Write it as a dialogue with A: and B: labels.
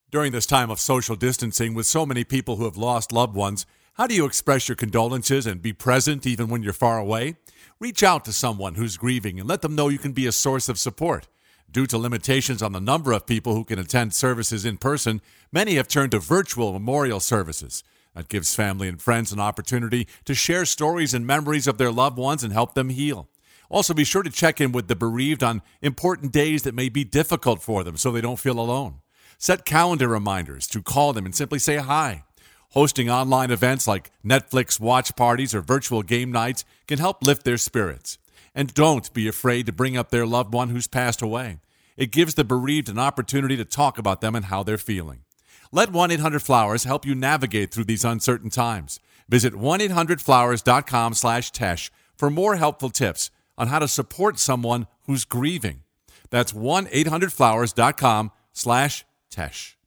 A: During this time of social distancing with so many people who have lost loved ones, how do you express your condolences and be present even when you're far away? Reach out to someone who's grieving and let them know you can be a source of support. Due to limitations on the number of people who can attend services in person, many have turned to virtual memorial services. That gives family and friends an opportunity to share stories and memories of their loved ones and help them heal. Also, be sure to check in with the bereaved on important days that may be difficult for them so they don't feel alone. Set calendar reminders to call them and simply say hi. Hosting online events like Netflix watch parties or virtual game nights can help lift their spirits. And don't be afraid to bring up their loved one who's passed away. It gives the bereaved an opportunity to talk about them and how they're feeling. Let 1-800-Flowers help you navigate through these uncertain times. Visit 1-800-Flowers.com/Tesh for more helpful tips on how to support someone who's grieving. That's 1-800-Flowers.com/Tesh.